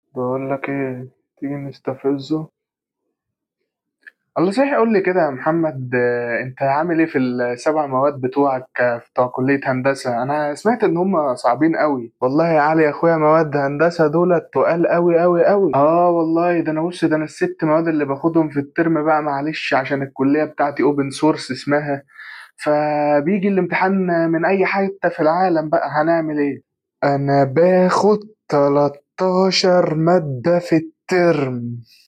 بقول لك ايه، تيجي نستفزه. الله صحيح، قول لي كده يا محمد، انت عامل ايه في السبع مواد بتوعك بتوع كلية هندسة؟ انا سمعت ان هم صعبين قوي. والله يا علي يا اخويا، مواد هندسة دول تقال قوي قوي قوي. اه والله، ده انا بص، ده انا الست مواد اللي باخدهم في الترم بقى، معلش عشان الكلية بتاعتي اوبن سورس اسمها، فبيجي الامتحان من اي حتة في العالم، بقى هنعمل ايه؟ انا باخد 13 مادة في الترم.